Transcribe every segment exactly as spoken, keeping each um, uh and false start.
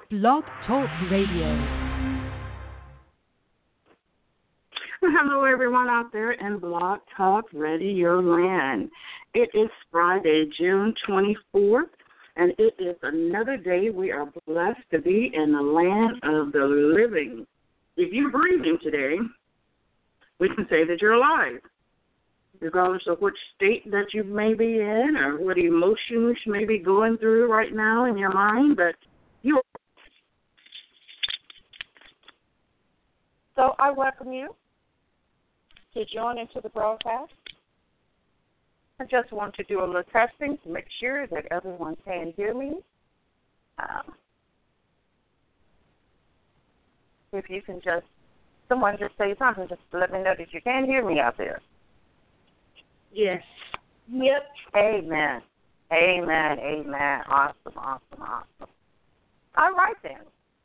Blog Talk Radio. Hello, everyone out there in Blog Talk Radio Land. It is Friday, June twenty-fourth, and it is another day we are blessed to be in the land of the living. If you're breathing today, we can say that you're alive, regardless of which state that you may be in or what emotions you may be going through right now in your mind, but you're. So I welcome you to join into the broadcast. I just want to do a little testing to make sure that everyone can hear me. Um, if you can just, someone just say something, just to let me know that you can hear me out there. Yes. Yep. Amen. Amen. Amen. Awesome, awesome, awesome. All right, then.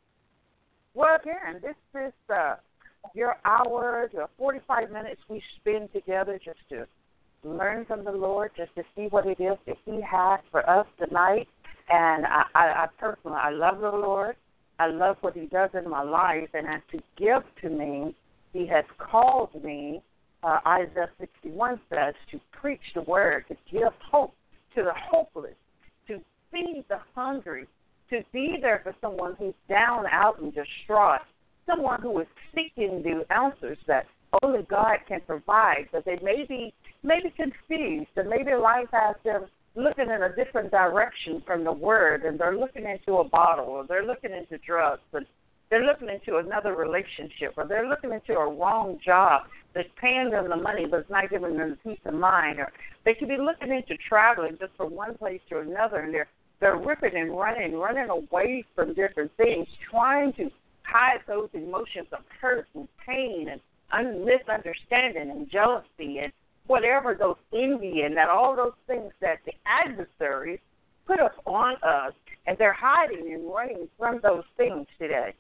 Well, again, this is uh, your hour, your forty-five minutes we spend together just to learn from the Lord, just to see what it is that He has for us tonight. And I, I, I personally, I love the Lord. I love what He does in my life. And as to give to me, He has called me, uh, Isaiah sixty-one says, to preach the word, to give hope to the hopeless, to feed the hungry, to be there for someone who's down, out, and distraught, someone who is seeking the answers that only God can provide, but they may be, may be confused, and maybe life has them looking in a different direction from the Word, and they're looking into a bottle, or they're looking into drugs, and they're looking into another relationship, or they're looking into a wrong job that's paying them the money but it's not giving them the peace of mind, or they could be looking into traveling just from one place to another, and they're they're ripping and running, running away from different things, trying to hide those emotions of hurt and pain and un- misunderstanding and jealousy and whatever, those envy and that all those things that the adversaries put up on us, and they're hiding and running from those things today.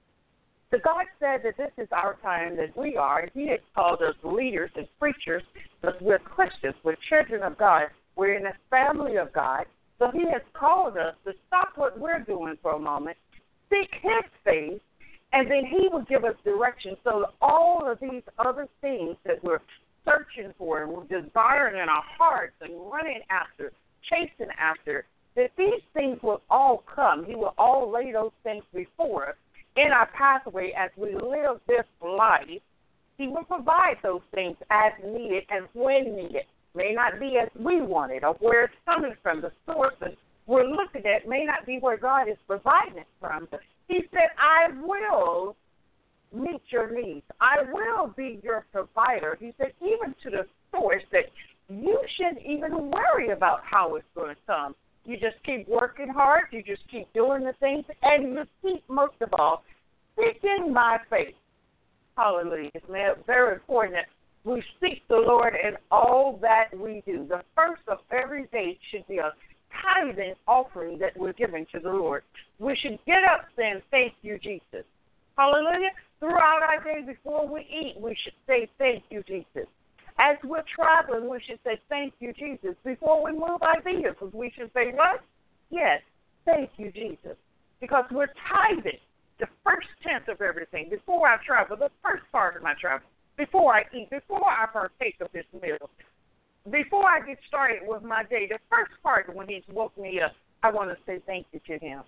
So God said that this is our time, that we are, and He has called us leaders and preachers, but we're Christians, we're children of God, we're in the family of God. So He has called us to stop what we're doing for a moment, seek His face, and then He will give us direction. So all of these other things that we're searching for and we're desiring in our hearts and running after, chasing after, that these things will all come. He will all lay those things before us in our pathway as we live this life. He will provide those things as needed and when needed. May not be as we want it or where it's coming from. The source that we're looking at may not be where God is providing it from. But He said, I will meet your needs. I will be your provider. He said, even to the source that you shouldn't even worry about how it's going to come. You just keep working hard. You just keep doing the things. And you keep, most of all, seeking my faith. Hallelujah. It's very important that we seek the Lord in all that we do. The first of every day should be a tithing offering that we're giving to the Lord. We should get up saying, thank you, Jesus. Hallelujah. Throughout our day before we eat, we should say, thank you, Jesus. As we're traveling, we should say, thank you, Jesus. Before we move our vehicles, we should say, what? Yes, thank you, Jesus. Because we're tithing the first tenth of everything. Before I travel, the first part of my travel. Before I eat, before I partake of this meal, before I get started with my day, the first part when He's woke me up, I want to say thank you to Him.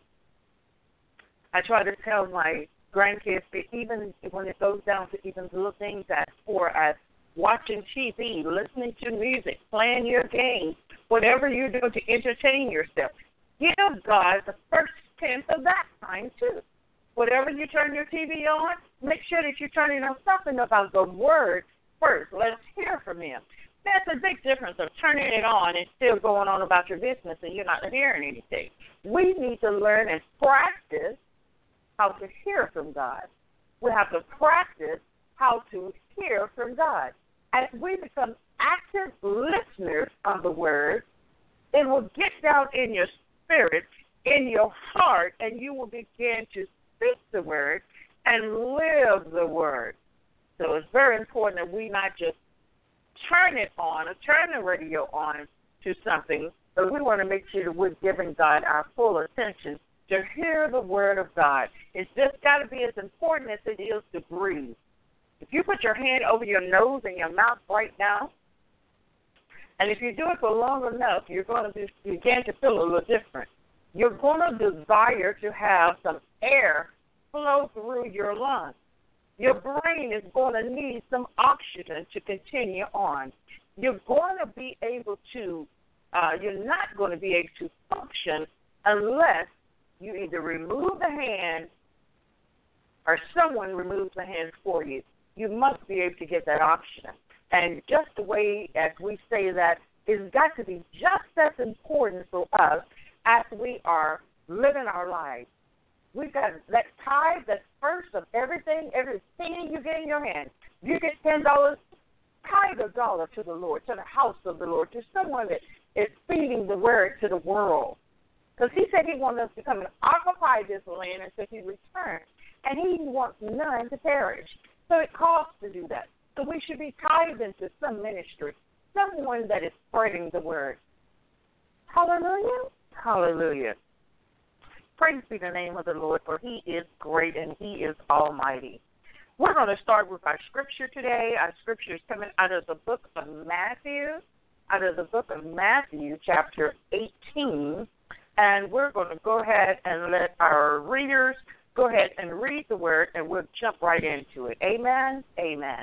I try to tell my grandkids that even when it goes down to even little things as far as watching T V, listening to music, playing your games, whatever you're doing to entertain yourself, give God the first tenth of that time too. Whatever you turn your T V on, make sure that you're turning on something about the Word first. Let's hear from Him. That's a big difference of turning it on and still going on about your business and you're not hearing anything. We need to learn and practice how to hear from God. We have to practice how to hear from God. As we become active listeners of the Word, it will get down in your spirit, in your heart, and you will begin to speak the Word and live the Word. So it's very important that we not just turn it on or turn the radio on to something, but we want to make sure that we're giving God our full attention to hear the word of God. It's just got to be as important as it is to breathe. If you put your hand over your nose and your mouth right now, and if you do it for long enough, you're going to be, begin to feel a little different. You're going to desire to have some air flow through your lungs. Your brain is going to need some oxygen to continue on. You're going to be able to, uh, you're not going to be able to function unless you either remove the hand or someone removes the hand for you. You must be able to get that oxygen. And just the way as we say that, it's got to be just as important for us as we are living our lives. We've got that tithe, that's first of everything, every penny you get in your hand. You get ten dollars, tithe a dollar to the Lord, to the house of the Lord, to someone that is feeding the word to the world. Because he said he wanted us to come and occupy this land until he returns. And he wants none to perish. So it costs to do that. So we should be tithing to some ministry, someone that is spreading the word. Hallelujah. Hallelujah. Praise be the name of the Lord, for he is great and he is almighty. We're going to start with our scripture today. Our scripture is coming out of the book of Matthew, out of the book of Matthew, chapter eighteen. And we're going to go ahead and let our readers go ahead and read the word, and we'll jump right into it. Amen. Amen.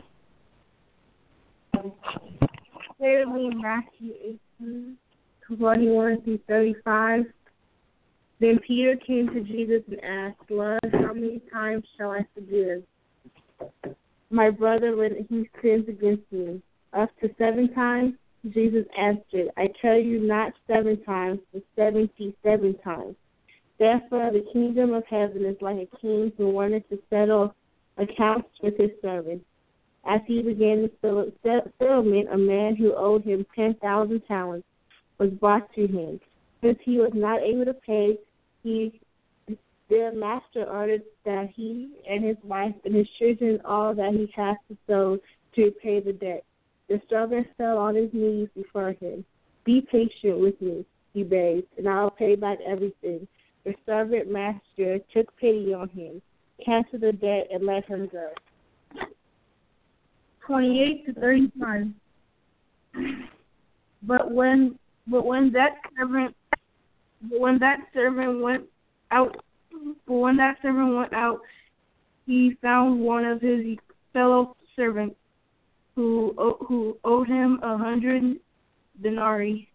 Today we read Matthew eighteen, twenty-one through thirty-five. Then Peter came to Jesus and asked, Lord, how many times shall I forgive my brother when he sins against me? Up to seven times? Jesus answered, I tell you, not seven times, but seventy-seven times. Therefore, the kingdom of heaven is like a king who wanted to settle accounts with his servants. As he began the settlement, a man who owed him ten thousand talents was brought to him. Since he was not able to pay, he, their master ordered that he and his wife and his children all that he had to sell to repay the debt. The servant fell on his knees before him. Be patient with me, he begged, and I'll pay back everything. The servant master took pity on him, canceled the debt, and let him go. Twenty-eight to thirty-five. But when, but when that servant, but when that servant went out, but when that servant went out, he found one of his fellow servants who who owed him a hundred denarii.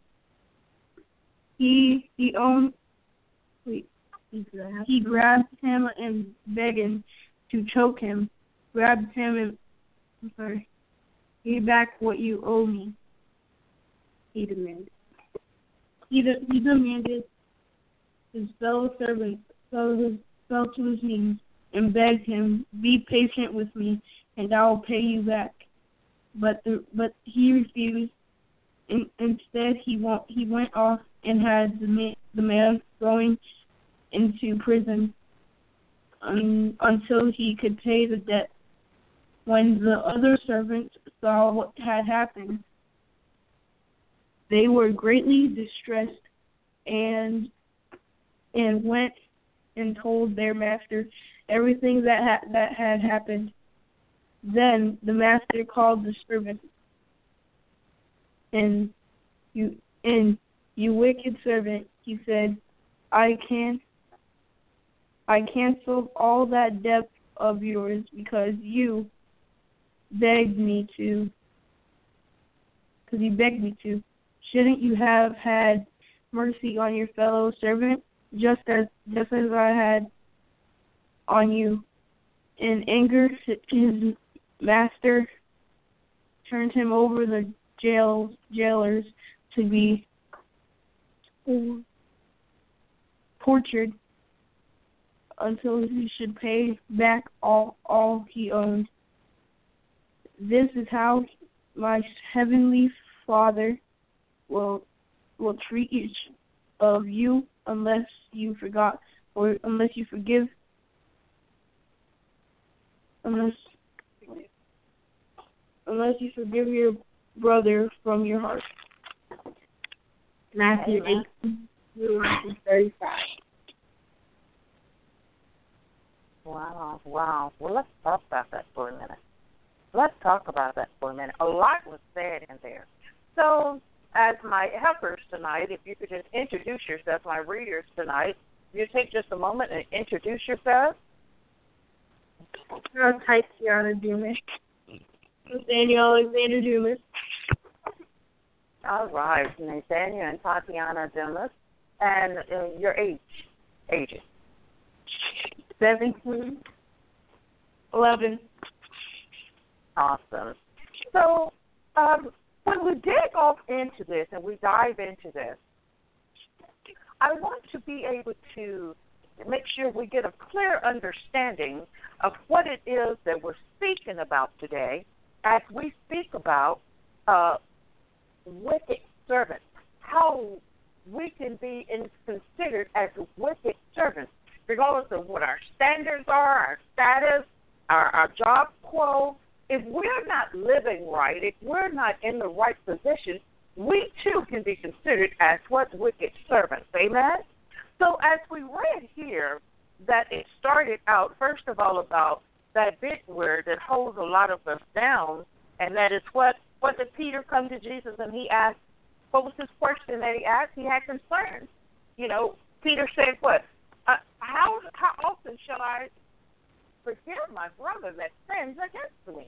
He he owned. Wait, he grabbed. He grabbed him and begged him to choke him. Grabbed him and I'm sorry. Give back what you owe me. He demanded. He de- he demanded. His fellow servant fell, his, fell to his knees and begged him, "Be patient with me, and I will pay you back." But the but he refused. In, instead, he went he went off and had the man, the man thrown into prison um, until he could pay the debt. When the other servants saw what had happened, they were greatly distressed and and went and told their master everything that ha- that had happened. Then the master called the servant, and you and you wicked servant, he said, I can I canceled all that debt of yours because you begged me to. Because you begged me to. Shouldn't you have had mercy on your fellow servant, just as just as I had on you? In anger, his master turned him over the jail jailers to be tortured until he should pay back all all he owned. This is how my heavenly Father will will treat each of you unless you forgot or unless you forgive unless unless you forgive your brother from your heart. Matthew eight, thirty-five. Wow, wow. Well, let's talk about that for a minute. Let's talk about that for a minute. A lot was said in there. So, as my helpers tonight, if you could just introduce yourself, my readers tonight, you take just a moment and introduce yourself. I'm Tatiana Dumas. Nathaniel Alexander Dumas. All right, Nathaniel and Tatiana Dumas. And uh, your age, ages? seventeen. eleven. Awesome. So, um, when we dig off into this and we dive into this, I want to be able to make sure we get a clear understanding of what it is that we're speaking about today as we speak about uh, wicked servants, how we can be in, considered as wicked servants, regardless of what our standards are, our status, our, our job quo. If we're not living right, if we're not in the right position, we too can be considered as what wicked servants. Amen? So as we read here that it started out, first of all, about that big word that holds a lot of us down, and that is what, what did Peter come to Jesus and he asked, what was his question that he asked? He had concerns. You know, Peter said what? Uh, how, how often shall I forgive my brother that sins against me?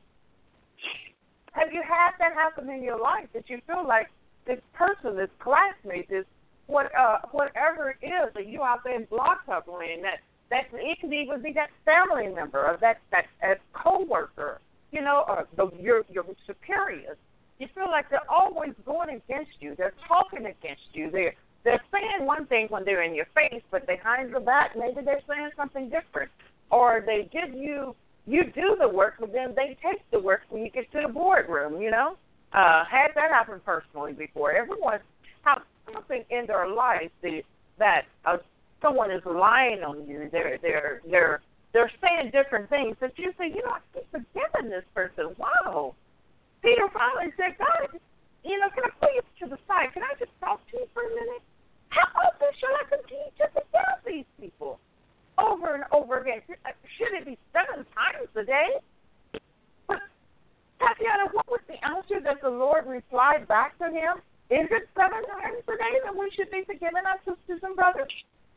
Have you had that happen in your life that you feel like this person, this classmate, this what uh, whatever it is that you out there in Block Talk Land, that that it could even be that family member or that that a coworker, you know, or the, your your superiors. You feel like they're always going against you. They're talking against you. They're they're saying one thing when they're in your face, but behind your back, maybe they're saying something different. Or they give you, you do the work, but then they take the work when you get to the boardroom, you know. Uh, had that happen personally before. Everyone has something in their life that, that uh, someone is lying on you. They're, they're, they're, they're saying different things that you say, you know, I've forgiven this person. Wow. Peter finally said, God, you know, can I pull you to the side? Can I just talk to you for a minute? How often shall I continue to forgive these people? Over and over again. Should it be seven times a day? But, Tatiana, what was the answer that the Lord replied back to him? Is it seven times a day that we should be forgiving our sisters and brothers?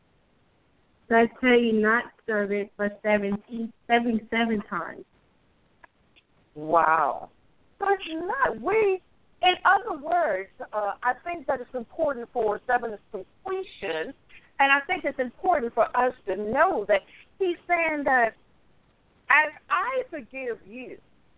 I tell you not, servant, but seventeen, seventy-seven times. Wow. But not we. In other words, uh, I think that it's important for seven completion. And I think it's important for us to know that he's saying that as I forgive you,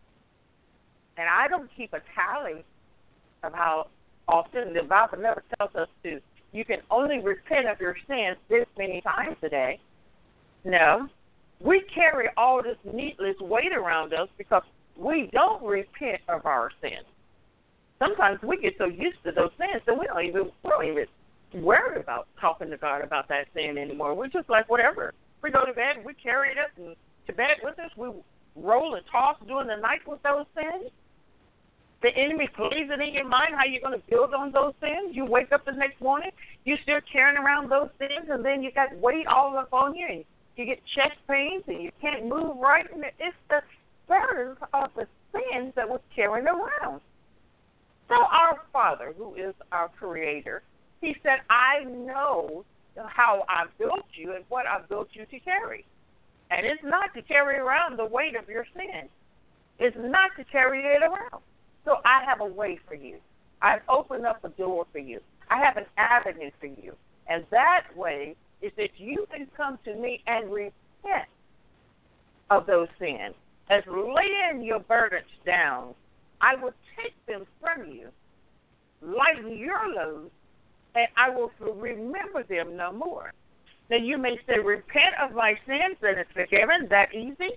and I don't keep a tally of how often, the Bible never tells us to, you can only repent of your sins this many times a day. No. We carry all this needless weight around us because we don't repent of our sins. Sometimes we get so used to those sins that we don't even, we don't even worried about talking to God about that sin anymore. We're just like, whatever. We go to bed, we carry it up and to bed with us. We roll and toss during the night with those sins. The enemy plays it in your mind how you're going to build on those sins. You wake up the next morning, you're still carrying around those sins, and then you got weight all up on you, and you get chest pains, and you can't move right. And it's the burden of the sins that we're carrying around. So our Father, who is our Creator, he said, I know how I built you and what I built you to carry. And it's not to carry around the weight of your sin. It's not to carry it around. So I have a way for you. I've opened up a door for you. I have an avenue for you. And that way is that you can come to me and repent of those sins. As laying your burdens down, I will take them from you, lighten your load, and I will remember them no more. Now you may say, repent of my sins, and it's forgiven, that easy?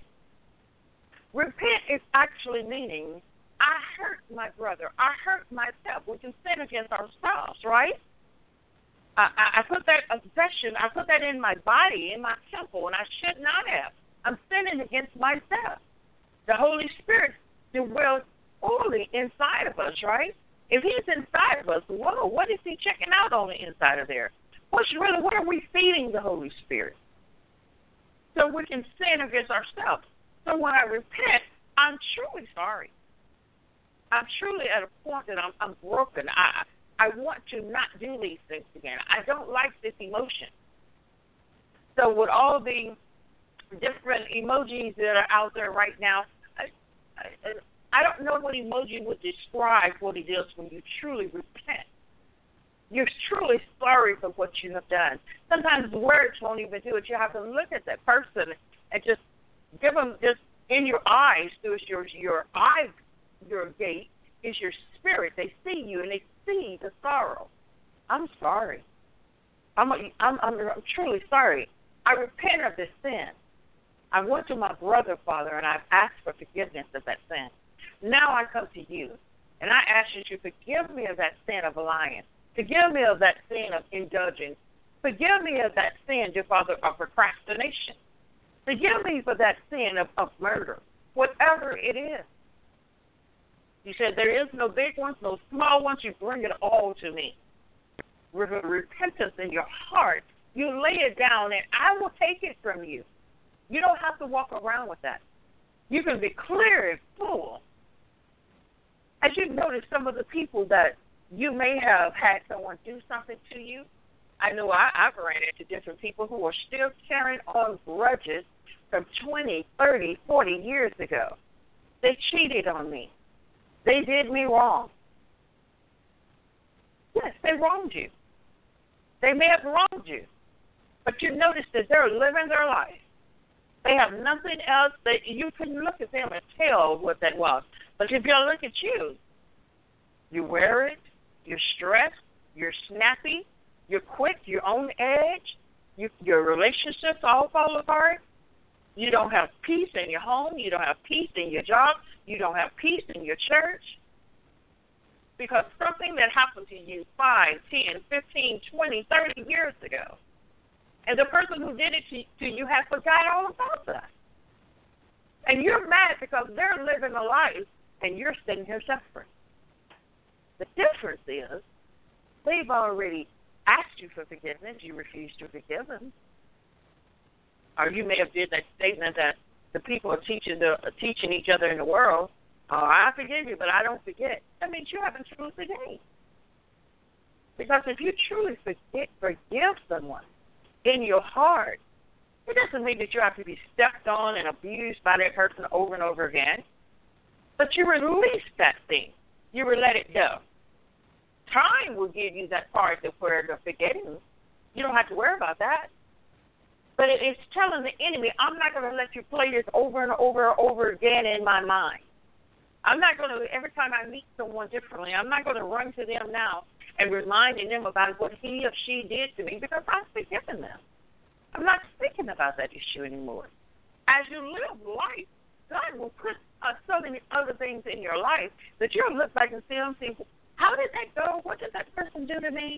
Repent is actually meaning, I hurt my brother, I hurt myself. We can sin against ourselves, right? I, I, I put that obsession, I put that in my body, in my temple, and I should not have. I'm sinning against myself. The Holy Spirit dwells fully inside of us, right? If he's inside of us, whoa, what is he checking out on the inside of there? What's really, what are we feeding the Holy Spirit? so we can sin against ourselves. So when I repent, I'm truly sorry. I'm truly at a point that I'm, I'm broken. I I want to not do these things again. I don't like this emotion. So with all the different emojis that are out there right now, I, I, I don't know what emoji would describe what it is when you truly repent. You're truly sorry for what you have done. Sometimes words won't even do it. You have to look at that person and just give them, just in your eyes, through your your eye, your gate is your spirit. They see you and they see the sorrow. I'm sorry. I'm I'm I'm, I'm truly sorry. I repent of this sin. I went to my brother, Father, and I've asked for forgiveness of that sin. Now I come to you, and I ask you to forgive me of that sin of lying. Forgive me of that sin of indulgence. Forgive me of that sin, dear Father, of procrastination. Forgive me for that sin of, of murder, whatever it is. You said there is no big ones, no small ones. You bring it all to me. With a repentance in your heart, you lay it down, and I will take it from you. You don't have to walk around with that. You can be clear and full. As you've noticed, some of the people that you may have had someone do something to you. I know I, I've ran into different people who are still carrying on grudges from twenty, thirty, forty years ago. They cheated on me. They did me wrong. Yes, they wronged you. They may have wronged you. But you notice that they're living their life. They have nothing else that you can look at them and tell what that was. But if you look at you, you wear it, you're stressed, you're snappy, you're quick, you're on edge, you, your relationships all fall apart. You don't have peace in your home. You don't have peace in your job. You don't have peace in your church. Because something that happened to you five, ten, fifteen, twenty, thirty years ago, and the person who did it to, to you has forgot all about that. And you're mad because they're living a life and you're sitting here suffering. The difference is they've already asked you for forgiveness. You refuse to forgive them. Or you may have did that statement that the people are teaching the are teaching each other in the world, oh, I forgive you, but I don't forget. That means you haven't truly forgiven. Because if you truly forget, forgive someone in your heart, it doesn't mean that you have to be stepped on and abused by that person over and over again. But you release that thing. You will let it go. Time will give you that part of where the forgetting. You don't have to worry about that. But it is telling the enemy, I'm not going to let you play this over and over and over again in my mind. I'm not going to, every time I meet someone differently, I'm not going to run to them now and reminding them about what he or she did to me because I've forgiven them. I'm not thinking about that issue anymore. As you live life, God will put uh, so many other things in your life that you'll look back and see them, see, how did that go? What did that person do to me?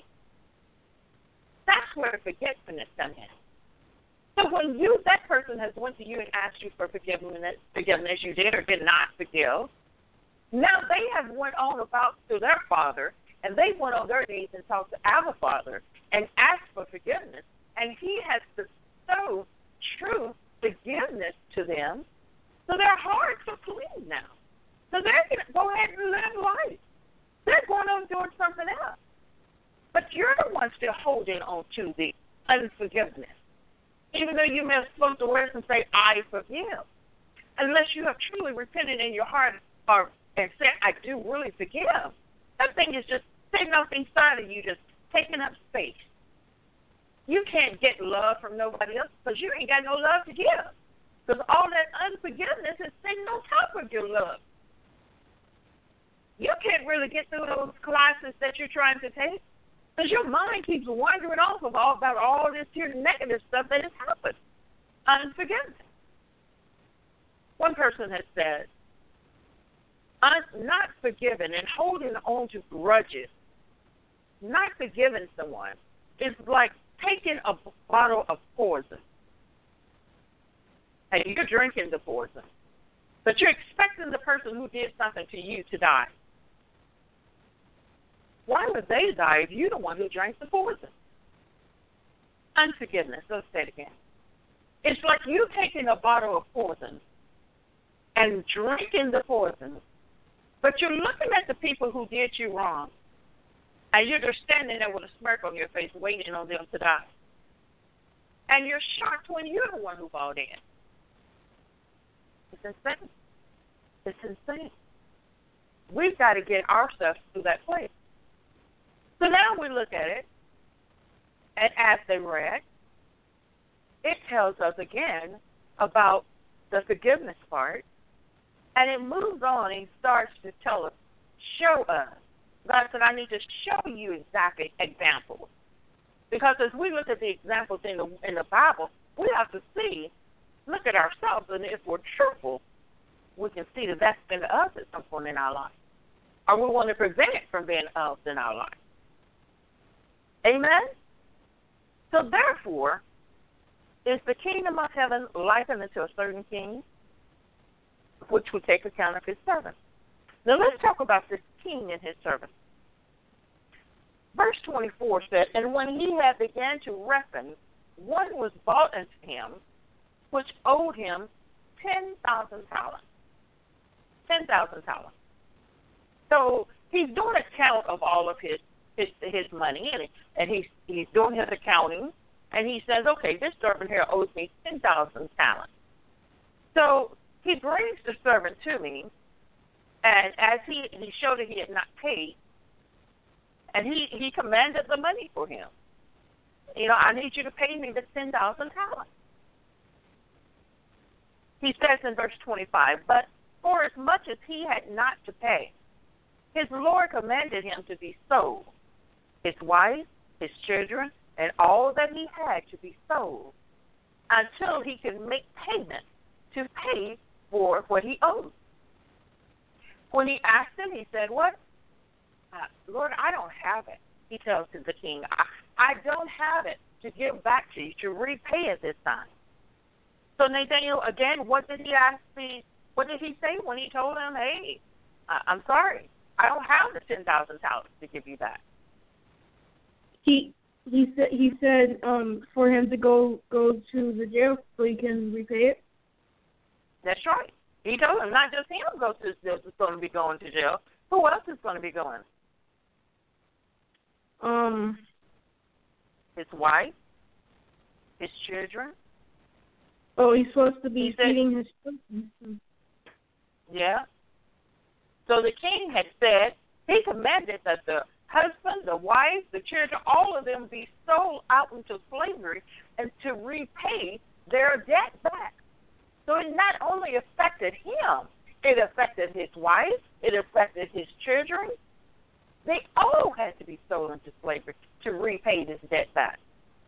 That's where forgetfulness comes in. So when you, that person has went to you and asked you for forgiveness, forgiveness, you did or did not forgive, now they have went on about to their father, and they went on their knees and talked to our Father and asked for forgiveness, and he has bestowed true forgiveness to them, so their hearts are clean now. So they're going to go ahead and live life. They're going on doing something else. But you're the one still holding on to the unforgiveness. Even though you may have spoken the words and say, I forgive. Unless you have truly repented in your heart or and said, I do really forgive. That thing is just sitting up inside of you, just taking up space. You can't get love from nobody else because you ain't got no love to give. Because all that unforgiveness is sitting on top of your love. You can't really get through those classes that you're trying to take because your mind keeps wandering off of all about all this here negative stuff that has happened. Unforgiveness. One person has said, not forgiving and holding on to grudges, not forgiving someone is like taking a bottle of poison and you're drinking the poison, but you're expecting the person who did something to you to die. Why would they die if you're the one who drank the poison? Unforgiveness. Let's say it again. It's like you taking a bottle of poison and drinking the poison, but you're looking at the people who did you wrong, and you're just standing there with a smirk on your face waiting on them to die. And you're shocked when you're the one who bought in. It's insane. It's insane. We've got to get ourselves to that place. So now we look at it, and as they read, it tells us again about the forgiveness part, and it moves on and starts to tell us, show us. God said, I need to show you exactly examples. Because as we look at the examples in the in the Bible, we have to see, look at ourselves, and if we're truthful, we can see that that's been us at some point in our life. Or we want to prevent it from being us in our life. Amen? So therefore, is the kingdom of heaven likened unto a certain king, which would take account of his servants? Now let's talk about this king and his servants. Verse twenty-four said, and when he had began to reckon, one was bought unto him, which owed him ten thousand talents. Ten thousand talents. So he's doing a count of all of his his, his money, and, and he's, he's doing his accounting. And he says, okay, this servant here owes me ten thousand talents. So he brings the servant to me, and as he, he showed that he had not paid, and he, he commanded the money for him. You know, I need you to pay me the ten thousand talents. He says in verse twenty-five, but for as much as he had not to pay, his Lord commanded him to be sold, his wife, his children, and all that he had to be sold, until he could make payment to pay for what he owed. When he asked him, he said, what? Uh, Lord, I don't have it. He tells the king, I, I don't have it to give back to you, to repay at this time. So Nathaniel, again, what did he ask the, what did he say when he told him, hey, I, I'm sorry, I don't have the ten thousand talents to give you back? He he said he said um for him to go go to the jail so he can repay it. That's right. He told him not just him go to jail is going to be going to jail. Who else is going to be going? Um, his wife, his children. Oh, he's supposed to be said, feeding his children. Yeah. So the king had said, he commanded that the husband, the wife, the children, all of them be sold out into slavery and to repay their debt back. So it not only affected him, it affected his wife, it affected his children. They all had to be sold into slavery to repay this debt back.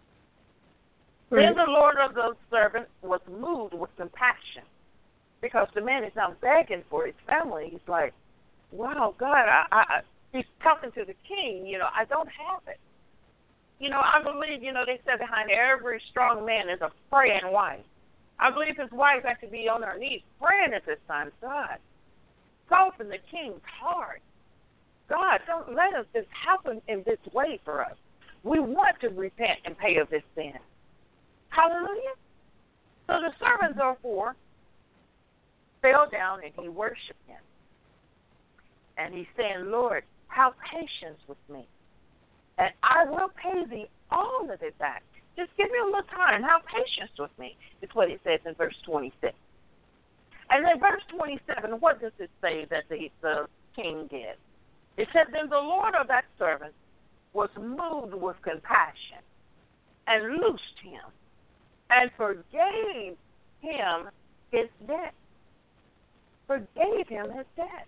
Right. Then the Lord of those servants was moved with compassion, because the man is now begging for his family. He's like, wow, God, I, I, he's talking to the king, you know, I don't have it. You know, I believe, you know, they said behind every strong man is a praying wife. I believe his wife has to be on her knees praying at this time. God, soften the king's heart. God, don't let us this happen in this way for us. We want to repent and pay of this sin. Hallelujah. So the servant, therefore, fell down and he worshiped him. And he's saying, Lord, have patience with me, and I will pay thee all of it back. Just give me a little time. Have patience with me. It's what it says in verse twenty-six. And in verse twenty-seven, what does it say that the, the king did? It said, then the Lord of that servant was moved with compassion and loosed him and forgave him his debt. Forgave him his debt.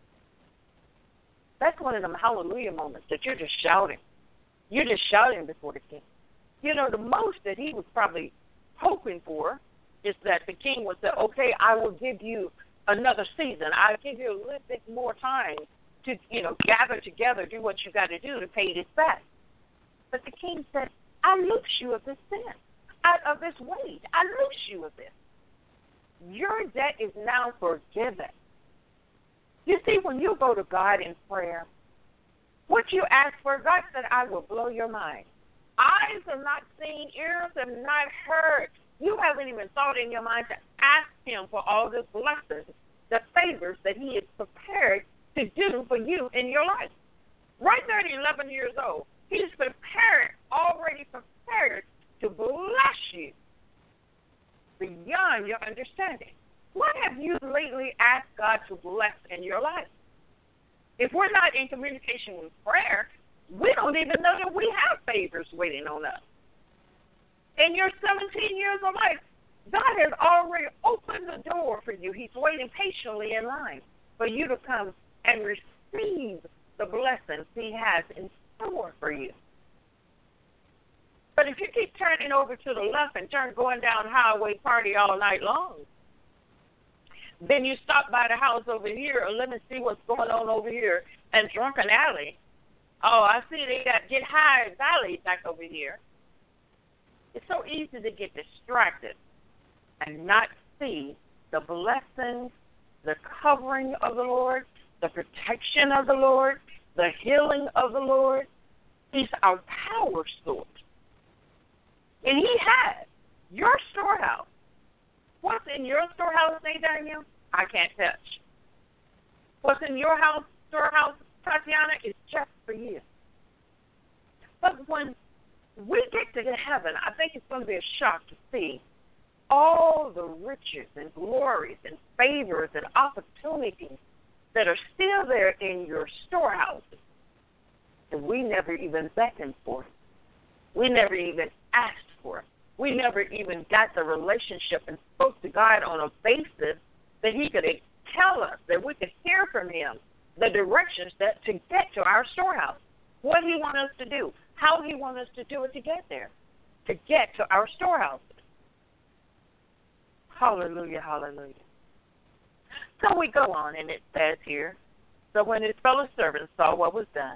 That's one of them hallelujah moments that you're just shouting. You're just shouting before the king. You know, the most that he was probably hoping for is that the king would say, okay, I will give you another season. I'll give you a little bit more time to, you know, gather together, do what you got to do to pay this back. But the king said, I loose you of this sin, out of this weight. I loose you of this. Your debt is now forgiven. You see, when you go to God in prayer, what you ask for, God said, I will blow your mind. Eyes have not seen, ears have not heard, You haven't even thought in your mind to ask him for all the blessings, the favors that he is prepared to do for you in your life. Right there at eleven years old, he's prepared, already prepared to bless you beyond your understanding. What have you lately asked God to bless in your life? If we're not in communication with prayer, we don't even know that we have favors waiting on us. In your seventeen years of life, God has already opened the door for you. He's waiting patiently in line for you to come and receive the blessings he has in store for you. But if you keep turning over to the left and turn going down highway party all night long, then you stop by the house over here, or let me see what's going on over here in Drunken Alley. Oh, I see they got Get High Valley back over here. It's so easy to get distracted and not see the blessings, the covering of the Lord, the protection of the Lord, the healing of the Lord. He's our power source. And he has your storehouse. What's in your storehouse, Nathaniel? I can't touch. What's in your house, storehouse, Tatiana, is just for you. But when we get to heaven, I think it's going to be a shock to see all the riches and glories and favors and opportunities that are still there in your storehouses. And we never even beckoned for it. We never even asked for it. We never even got the relationship and spoke to God on a basis that he could tell us, that we could hear from him the directions that to get to our storehouse, what he wants us to do, how he wants us to do it to get there, to get to our storehouses. Hallelujah, hallelujah. So we go on, and it says here, so when his fellow servants saw what was done,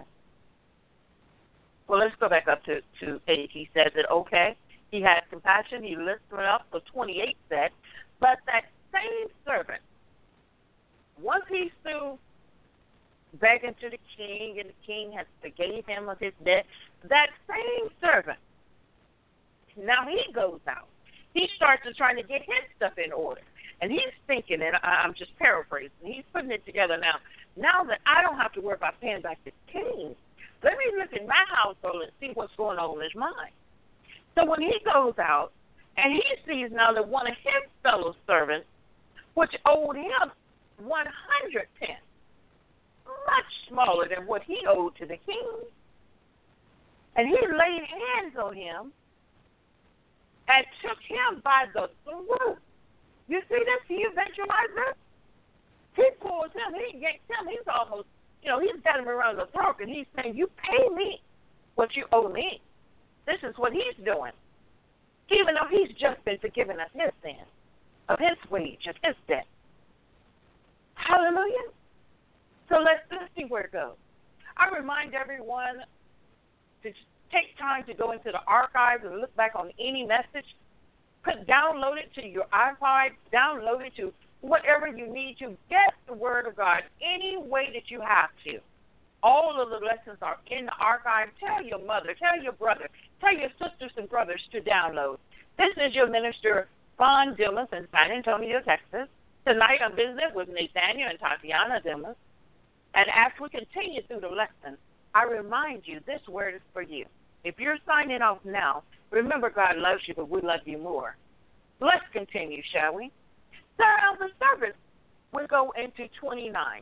well, let's go back up to, to eight. He says it, okay. He had compassion. He lifted him up. So twenty-eight said, but that same servant, once he's through begging to the king, and the king has forgave him of his debt, that same servant, now he goes out. He starts to trying to get his stuff in order. And he's thinking, and I'm just paraphrasing, he's putting it together now. Now that I don't have to worry about paying back the king, let me look at my household and see what's going on in his mind. So when he goes out, and he sees now that one of his fellow servants, which owed him one hundred pence, much smaller than what he owed to the king, and he laid hands on him and took him by the throat. You see this? He visualize this? He pulls him, he gets him, he's almost, you know, he's got him around the throat, and he's saying, you pay me what you owe me. This is what he's doing. Even though he's just been forgiven of his sin, of his wage, of his debt. Hallelujah. So let's, let's see where it goes. I remind everyone to take time to go into the archives and look back on any message. Put, download it to your iPod, download it to whatever you need to. Get the Word of God any way that you have to. All of the lessons are in the archive. Tell your mother, tell your brother, tell your sisters and brothers to download. This is your minister, Fawn Dimas in San Antonio, Texas. Tonight I'm visiting with Nathaniel and Tatiana Dimas. And as we continue through the lesson, I remind you this word is for you. If you're signing off now, remember God loves you, but we love you more. Let's continue, shall we? So of the service, we go into twenty-nine.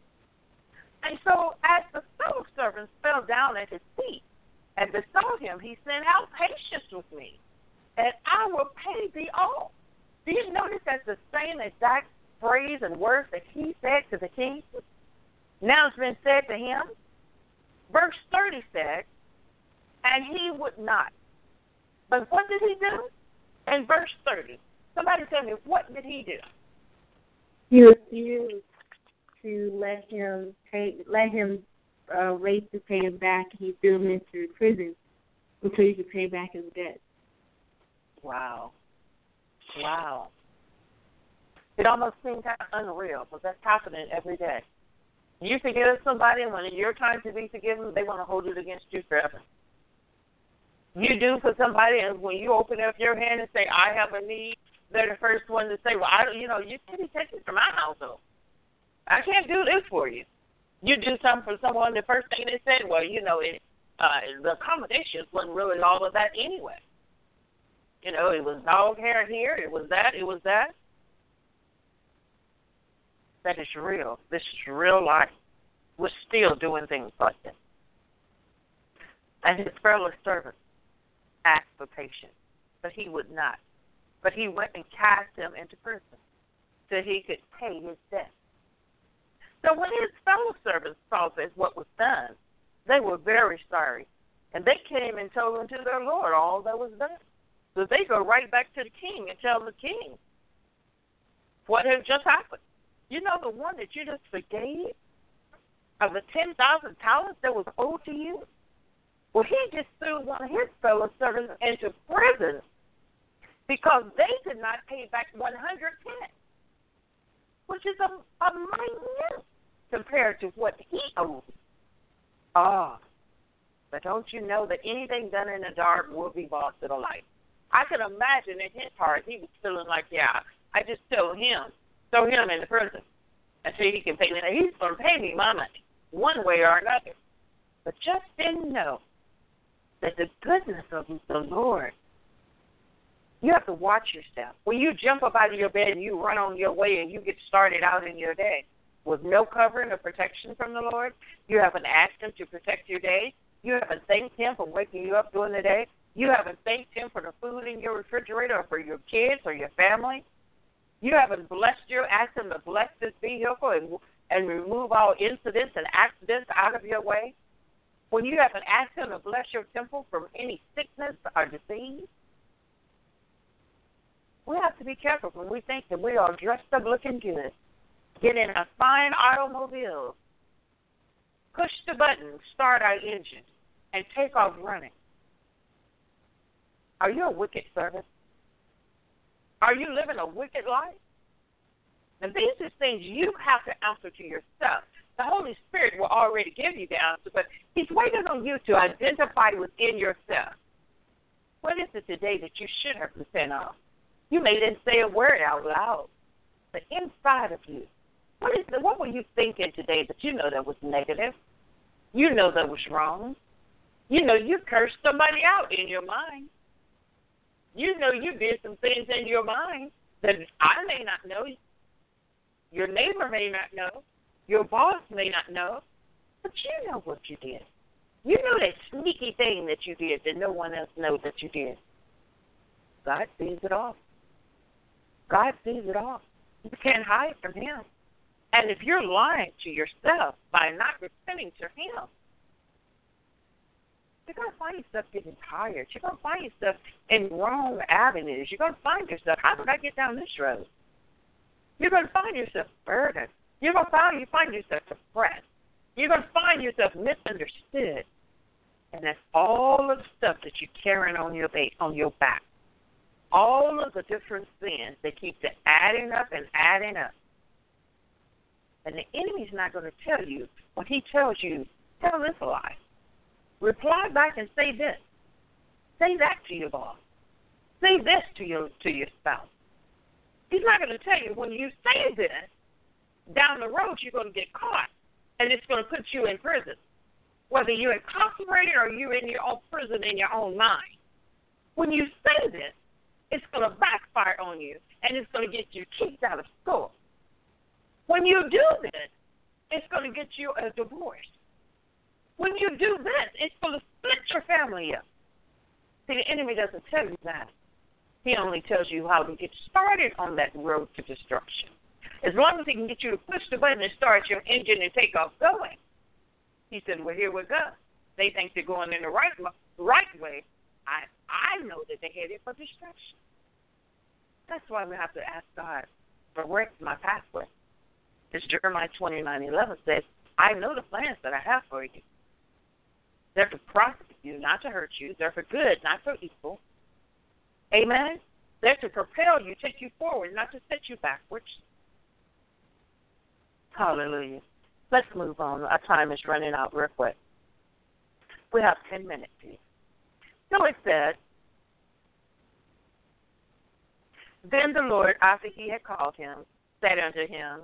And so as the fellow servants fell down at his feet and besought him, he said, have patience with me, and I will pay thee all. Do you notice that's the same exact phrase and words that he said to the king? Now it's been said to him. Verse thirty said, and he would not. But what did he do? In verse thirty, somebody tell me, what did he do? He refused to let him pay, let him uh, raise to pay him back. He threw him into prison until he could pay back his debt. Wow. Wow. It almost seems kind of unreal, but that's happening every day. You forgive somebody, and when it's your time to be forgiven, they want to hold it against you forever. You do for somebody, and when you open up your hand and say, I have a need, they're the first one to say, well, I don't, you know, you can't take this from my household. I can't do this for you. You do something for someone, the first thing they said, well, you know, it, uh, the accommodations wasn't really all of that anyway. You know, it was dog hair here, it was that, it was that. That is real. This is real life. We're still doing things like that. And his fellow servants asked for patience, but he would not. But he went and cast him into prison so he could pay his debt. So when his fellow servants saw this, what was done, they were very sorry. And they came and told unto their Lord all that was done. So they go right back to the king and tell the king what had just happened. You know the one that you just forgave of the ten thousand talents that was owed to you? Well, he just threw one of his fellow servants into prison because they did not pay back one hundred ten, which is a, a minute compared to what he owed. Ah, but don't you know that anything done in the dark will be brought to the light? I can imagine in his heart he was feeling like, yeah, I just told him, throw him in the prison until he can pay me. He's going to pay me my money one way or another. But just didn't know that the goodness of the Lord, you have to watch yourself. When you jump up out of your bed and you run on your way and you get started out in your day with no covering or protection from the Lord, you haven't asked him to protect your day. You haven't thanked him for waking you up during the day. You haven't thanked him for the food in your refrigerator or for your kids or your family. You haven't blessed your, asked him to bless this vehicle and, and remove all incidents and accidents out of your way. When you haven't asked him to bless your temple from any sickness or disease. We have to be careful when we think that we are dressed up looking good, get in a fine automobile, push the button, start our engine, and take off running. Are you a wicked servant? Are you living a wicked life? And these are things you have to answer to yourself. The Holy Spirit will already give you the answer, but he's waiting on you to identify within yourself. What is it today that you should have repent of? You may didn't say a word out loud, but inside of you, what is the, what were you thinking today that you know that was negative? You know that was wrong. You know you cursed somebody out in your mind. You know you did some things in your mind that I may not know. Your neighbor may not know. Your boss may not know. But you know what you did. You know that sneaky thing that you did that no one else knows that you did. God sees it all. God sees it all. You can't hide from him. And if you're lying to yourself by not repenting to him, you're going to find yourself getting tired. You're going to find yourself in wrong avenues. You're going to find yourself, how did I get down this road? You're going to find yourself burdened. You're going to find, you find yourself depressed. You're going to find yourself misunderstood. And that's all of the stuff that you're carrying on your, ba- on your back. All of the different sins that keep adding up and adding up. And the enemy's not going to tell you, when he tells you, tell this a lie. Reply back and say this. Say that to your boss. Say this to your to your spouse. He's not going to tell you when you say this, down the road you're going to get caught, and it's going to put you in prison. Whether you're incarcerated or you're in your own prison in your own mind. When you say this, it's going to backfire on you, and it's going to get you kicked out of school. When you do this, it's going to get you a divorce. When you do this, it's going to split your family up. See, the enemy doesn't tell you that. He only tells you how to get started on that road to destruction. As long as he can get you to push the button and start your engine and take off going, he said, well, here we go. They think they're going in the right, right way. I, I know that they're headed for destruction. That's why we have to ask God, direct my pathway. As Jeremiah twenty-nine eleven says, I know the plans that I have for you. They're to prosper you, not to hurt you. They're for good, not for evil. Amen? They're to propel you, take you forward, not to set you backwards. Hallelujah. Let's move on. Our time is running out real quick. We have ten minutes here. So it said, then the Lord, after he had called him, said unto him,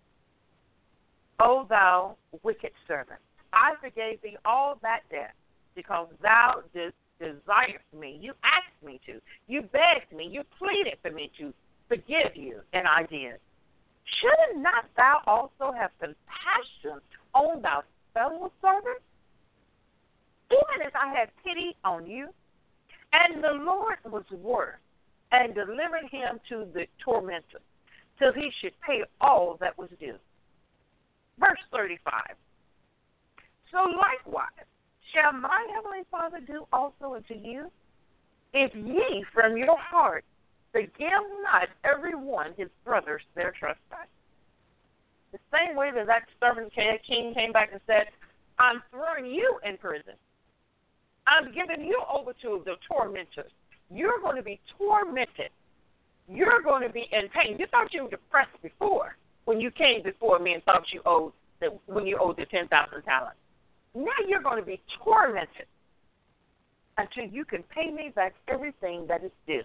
O thou wicked servant, I forgave thee all that debt, because thou didst desire me. You asked me to. You begged me. You pleaded for me to forgive you, and I did. Should not thou also have compassion on thy fellow servant, even as I had pity on you? And the Lord was worth and delivered him to the tormentor, till he should pay all that was due. Verse thirty-five. So likewise shall my heavenly Father do also unto you, if ye from your heart forgive not every one his brothers their trespass. The same way that that servant king came back and said, I'm throwing you in prison. I'm giving you over to the tormentors. You're going to be tormented. You're going to be in pain. You thought you were depressed before when you came before me and thought you owed the, when you owed the ten thousand talents. Now you're going to be tormented until you can pay me back everything that is due.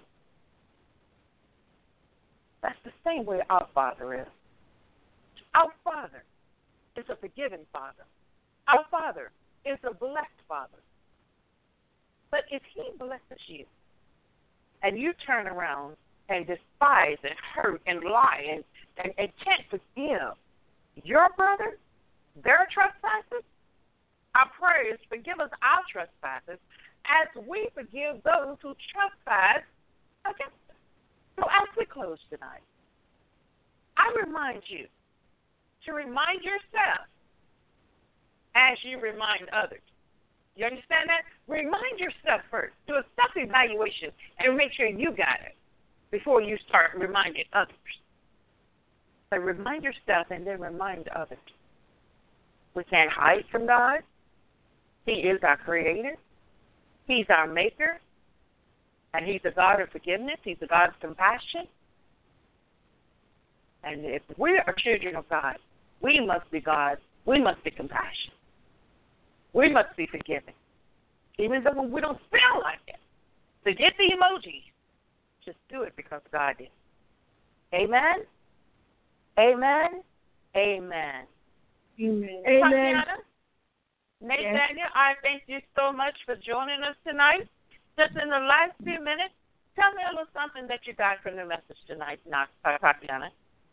That's the same way our Father is. Our Father is a forgiving Father. Our Father is a blessed Father. But if he blesses you and you turn around and despise and hurt and lie and, and, and can't forgive your brother, their trespasses, our prayer is forgive us our trespasses as we forgive those who trespass against us. So as we close tonight, I remind you to remind yourself as you remind others. You understand that? Remind yourself first. Do a self-evaluation and make sure you got it before you start reminding others. So remind yourself and then remind others. We can't hide from God. He is our creator. He's our maker. And he's a God of forgiveness. He's a God of compassion. And if we are children of God, we must be God. We must be compassionate. We must be forgiving. Even though we don't feel like it. Forget the emojis. Just do it because God did. Amen? Amen? Amen. Amen. Tatiana, Nathaniel, I thank you so much for joining us tonight. Just in the last few minutes, tell me a little something that you got from the message tonight, Tatiana.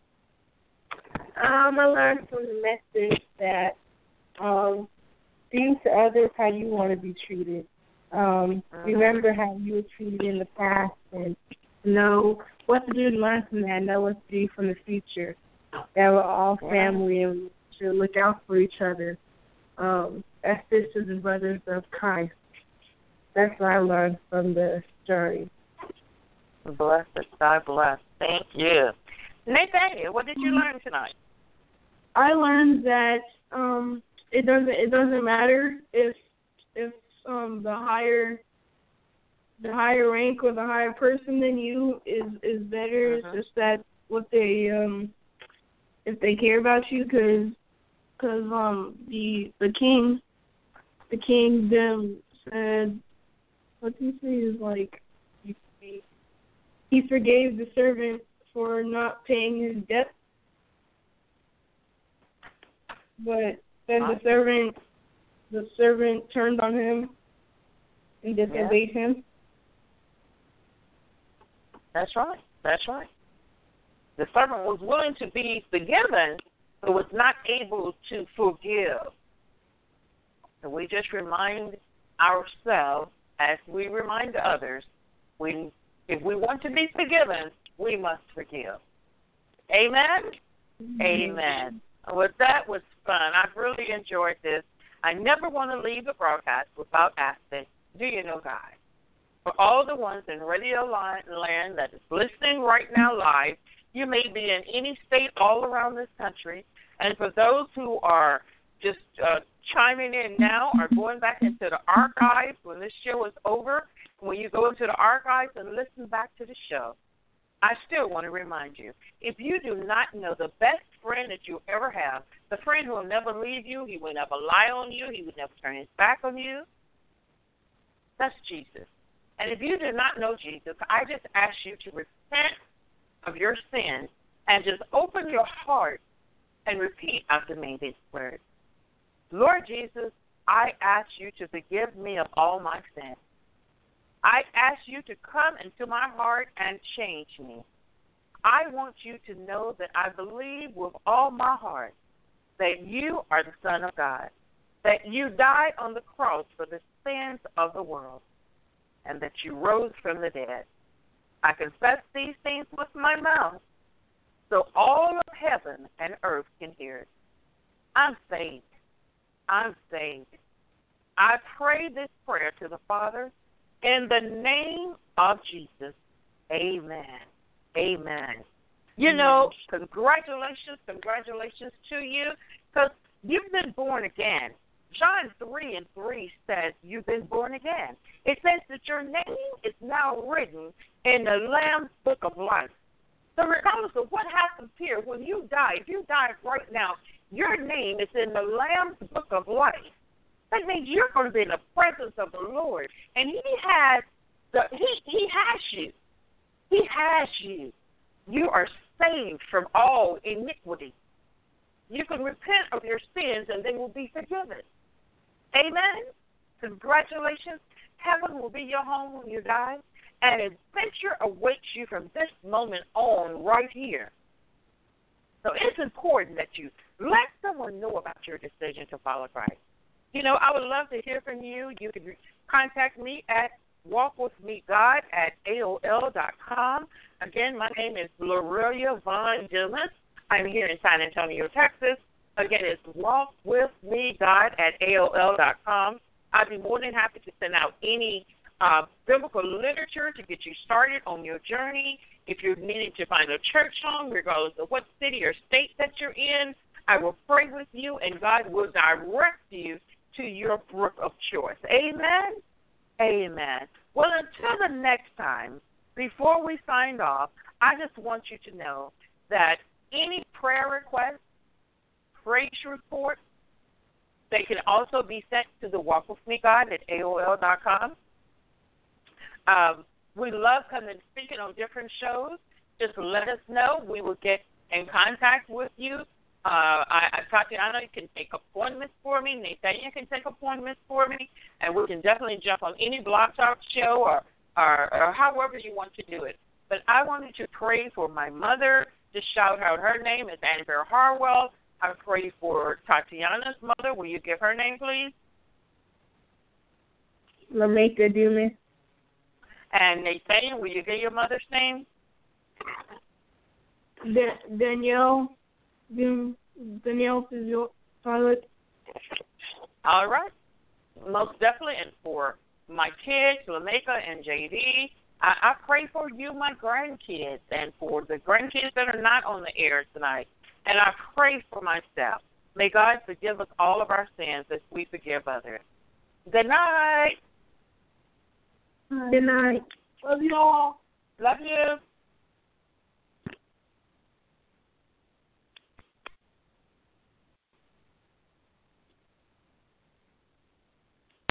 Um, I learned from the message that um, think to others how you want to be treated. Um, uh-huh. Remember how you were treated in the past and know what to do to learn from that, know what to do from the future. That we're all family and we should look out for each other um, as sisters and brothers of Christ. That's what I learned from the story. Blessed, God bless. Thank you. Nathaniel, what did you learn tonight? I learned that um, it doesn't it doesn't matter if if um, the higher the higher rank or the higher person than you is is better. Uh-huh. It's just that what they um if they care about you, because because um the the king the king them said what did he say is like he, he forgave the servant for not paying his debt, but then the servant the servant turned on him and disobeyed yeah. him. That's right. That's right. The servant was willing to be forgiven, but was not able to forgive. So we just remind ourselves, as we remind others, we, if we want to be forgiven, we must forgive. Amen? Mm-hmm. Amen. Well, that was fun. I've really enjoyed this. I never want to leave the broadcast without asking, do you know God? For all the ones in radio land that is listening right now live, you may be in any state all around this country. And for those who are just uh, chiming in now or going back into the archives when this show is over, when you go into the archives and listen back to the show, I still want to remind you, if you do not know the best friend that you ever have, the friend who will never leave you, he will never lie on you, he would never turn his back on you, that's Jesus. And if you do not know Jesus, I just ask you to repent of your sins and just open your heart and repeat after me these words. Lord Jesus, I ask you to forgive me of all my sins. I ask you to come into my heart and change me. I want you to know that I believe with all my heart that you are the Son of God, that you died on the cross for the sins of the world, and that you rose from the dead. I confess these things with my mouth so all of heaven and earth can hear it. I'm saved. I'm saved. I pray this prayer to the Father in the name of Jesus. Amen. Amen. You know, congratulations, congratulations to you, because you've been born again. John three and three says you've been born again. It says that your name is now written in the Lamb's Book of Life. So regardless of what happens here, when you die, if you die right now, your name is in the Lamb's Book of Life. That means you're going to be in the presence of the Lord, and He has the He He has you. He has you. You are saved from all iniquity. You can repent of your sins, and they will be forgiven. Amen. Congratulations. Heaven will be your home when you die, and adventure awaits you from this moment on right here. So it's important that you let someone know about your decision to follow Christ. You know, I would love to hear from you. You can contact me at walkwithmegod at A O L dot com. Again, my name is Lorelia Von Dillon. I'm here in San Antonio, Texas. Again, it's walkwithmegod at A O L dot com. I'd be more than happy to send out any uh, biblical literature to get you started on your journey. If you're needing to find a church home, regardless of what city or state that you're in, I will pray with you, and God will direct you to your brook of choice. Amen? Amen. Well, until the next time, before we sign off, I just want you to know that any prayer requests, praise report, they can also be sent to the Walk With Me God at A O L dot com. Um, we love coming and speaking on different shows. Just let us know. We will get in contact with you. Uh, I, I Tatiana can take appointments for me. Nathaniel can take appointments for me. And we can definitely jump on any Blog Talk show or, or, or however you want to do it. But I wanted to pray for my mother. Just shout out her name is Annabelle Harwell. I pray for Tatiana's mother. Will you give her name, please? Lameka Dumas. And Nathaniel, will you give your mother's name? Da- Danielle. Danielle Charlotte. All right. Most definitely. And for my kids, Lameka and J D, I, I pray for you, my grandkids, and for the grandkids that are not on the air tonight. And I pray for myself. May God forgive us all of our sins as we forgive others. Good night. Good night. Love you all. Love you.